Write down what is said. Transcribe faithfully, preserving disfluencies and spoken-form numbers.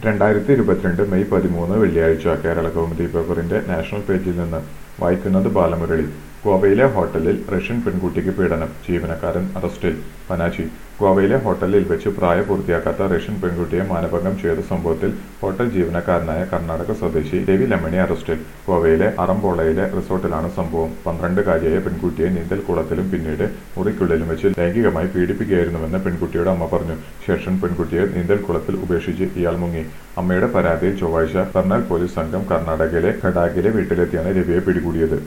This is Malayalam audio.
രണ്ടായിരത്തി ഇരുപത്തിരണ്ട് മെയ് പതിമൂന്ന് വെള്ളിയാഴ്ച കേരള കൗമുദി പേപ്പറിന്റെ നാഷണൽ പേജിൽ നിന്ന് വായിക്കുന്നത് ബാലമുരളി. ഗോവയിലെ ഹോട്ടലിൽ റഷ്യൻ പെൺകുട്ടിക്ക് പീഡനം, ജീവനക്കാരൻ അറസ്റ്റിൽ. പനാജി. ഗോവയിലെ ഹോട്ടലിൽ വെച്ച് പ്രായപൂർത്തിയാക്കാത്ത റഷ്യൻ പെൺകുട്ടിയെ മാനഭംഗം ചെയ്ത സംഭവത്തിൽ ഹോട്ടൽ ജീവനക്കാരനായ കർണാടക സ്വദേശി രവി ലെമണി അറസ്റ്റിൽ. ഗോവയിലെ അറംപോളയിലെ റിസോർട്ടിലാണ് സംഭവം. പന്ത്രണ്ടുകാരിയായ പെൺകുട്ടിയെ നീന്തൽക്കുളത്തിലും പിന്നീട് മുറിക്കുള്ളിലും വെച്ച് ലൈംഗികമായി പീഡിപ്പിക്കുകയായിരുന്നുവെന്ന് പെൺകുട്ടിയുടെ അമ്മ പറഞ്ഞു. ശേഷം പെൺകുട്ടിയെ നീന്തൽക്കുളത്തിൽ ഉപേക്ഷിച്ച് ഇയാൾ മുങ്ങി. അമ്മയുടെ പരാതിയിൽ ചൊവ്വാഴ്ച കർണാൽ പോലീസ് സംഘം കർണാടകയിലെ ഖഡാഗിലെ വീട്ടിലെത്തിയാണ് രവിയെ പിടികൂടിയത്.